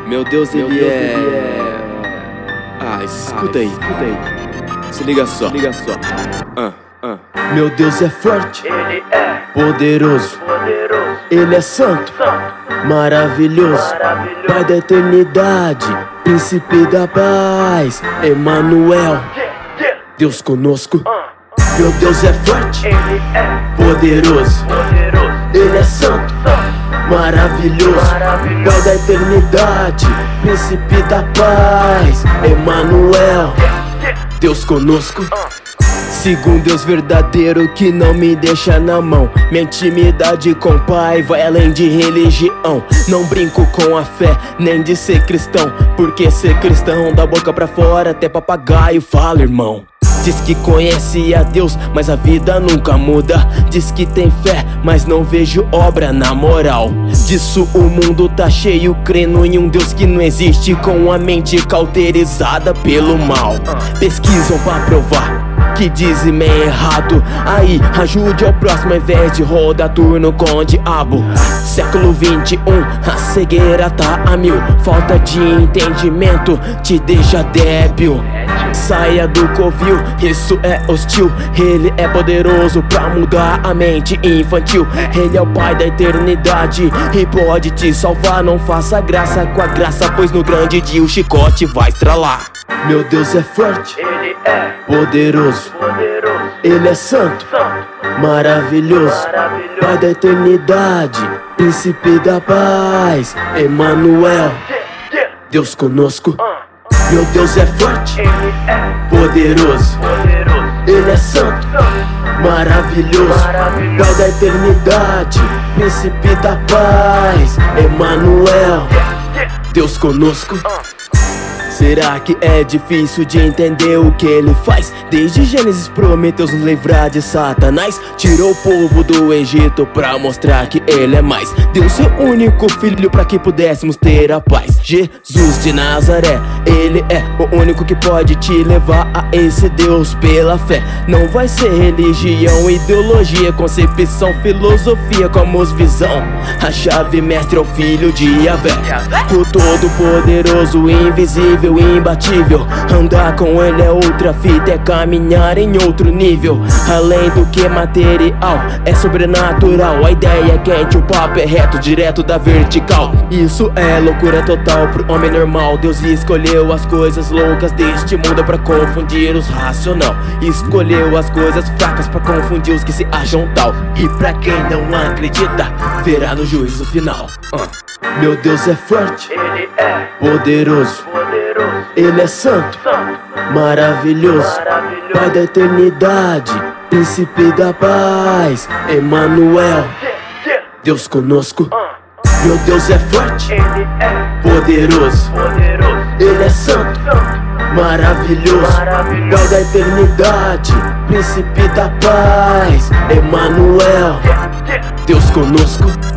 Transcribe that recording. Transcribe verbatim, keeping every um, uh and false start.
Meu Deus, ele, Meu Deus é... ele é... Ah, escuta ah, aí, escuta aí. Se liga só, liga só. Ah, ah. Meu Deus é forte, ele é poderoso, poderoso. Ele é santo, santo. Maravilhoso. Maravilhoso. Pai da eternidade, príncipe da paz, Emmanuel, yeah, yeah. Deus conosco. uh, uh. Meu Deus é forte, ele é poderoso, poderoso. Ele é santo, santo. Maravilhoso. Maravilhoso. Pai da eternidade, príncipe da paz, Emmanuel, yeah, yeah. Deus conosco. uh. Sigo um Deus verdadeiro que não me deixa na mão. Minha intimidade com o Pai vai além de religião. Não brinco com a fé, nem de ser cristão, porque ser cristão da boca pra fora até papagaio fala, irmão. Diz que conhece a Deus, mas a vida nunca muda. Diz que tem fé, mas não vejo obra na moral. Disso o mundo tá cheio, crendo em um Deus que não existe, com a mente cauterizada pelo mal. Pesquisam pra provar que dizem é errado. Aí, ajude ao próximo ao invés de rodar turno com o diabo. Século vinte e um, a cegueira tá a mil. Falta de entendimento te deixa débil. Saia do covil, isso é hostil. Ele é poderoso pra mudar a mente infantil. Ele é o Pai da eternidade e pode te salvar. Não faça graça com a graça, pois no grande dia o chicote vai estralar. Meu Deus é forte, ele é poderoso, poderoso. Ele é santo, santo. Maravilhoso. Maravilhoso. Pai da eternidade, príncipe da paz, Emmanuel, yeah, yeah. Deus conosco. uh. Meu Deus é forte, ele é poderoso, poderoso. Ele é santo, santo. Maravilhoso. Maravilhoso. Pai da eternidade, príncipe da paz, Emmanuel, yeah, yeah. Deus conosco. uh. Será que é difícil de entender o que ele faz? Desde Gênesis prometeu nos livrar de Satanás. Tirou o povo do Egito pra mostrar que ele é mais. Deu seu único filho pra que pudéssemos ter a paz. Jesus de Nazaré, ele é o único que pode te levar a esse Deus pela fé. Não vai ser religião, ideologia, concepção, filosofia, como os visão. A chave mestre é o filho de Yahvé, o todo poderoso, invisível, imbatível. Andar com ele é outra fita, é caminhar em outro nível. Além do que material, é sobrenatural. A ideia é quente, o papo é reto, direto da vertical. Isso é loucura total pro homem normal. Deus escolheu as coisas loucas deste mundo pra confundir os racional. Escolheu as coisas fracas pra confundir os que se acham tal. E pra quem não acredita, verá no juízo final. uh. Meu Deus é forte, ele é poderoso, poderoso. Ele é santo, santo. Maravilhoso. Maravilhoso. Pai da eternidade, príncipe da paz, Emmanuel, yeah, yeah. Deus conosco. uh. Meu Deus é forte, ele é poderoso, poderoso. Ele é santo, santo. maravilhoso. Maravilhoso. Pai da eternidade, príncipe da paz, Emmanuel, yeah, yeah. Deus conosco.